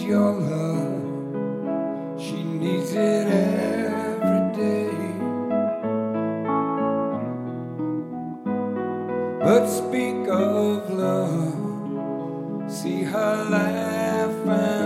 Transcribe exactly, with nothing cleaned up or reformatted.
your love. She needs it every day. But speak of love, see her laugh and